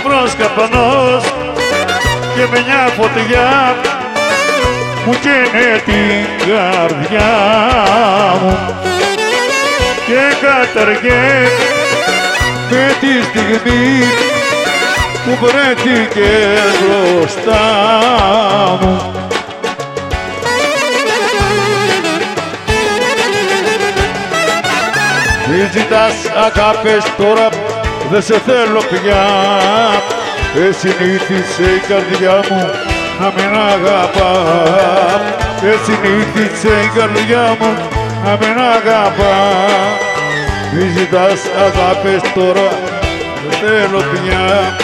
νευρός καπανός και με μια φωτιά μου καίνε την καρδιά μου και καταργέ με τη στιγμή που βρέθηκε μπροστά μου. Μη ζητάς αγάπες τώρα, δεν σε θέλω πια. Συνήθισε η καρδιά μου να μην αγαπά. Συνήθισε η καρδιά μου να μην αγαπά. Μη ζητάς αγάπες τώρα, δεν θέλω πια.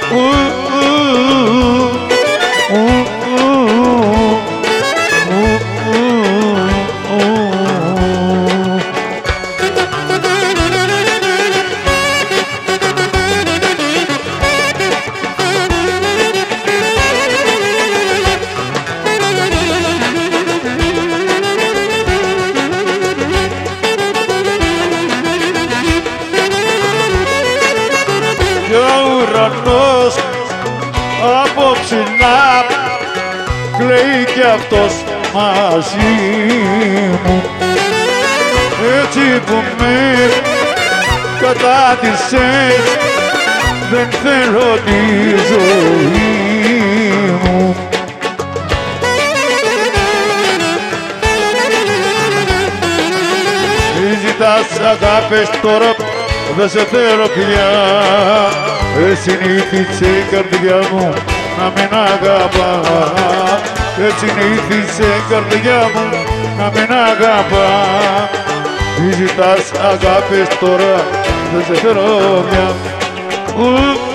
Απόψινά κλαίει κι αυτός μαζί μου. Έτσι που με κατάτησες δεν θέλω τη ζωή μου. Μη ζητάς αγάπες τώρα, δεν σε θέλω πια. Συνήθισε η καρδιά μου να μην αγαπά. Συνήθισε η καρδιά μου να μην αγαπά. Μη ζητάς αγάπες τώρα, δεν σε θέλω πια.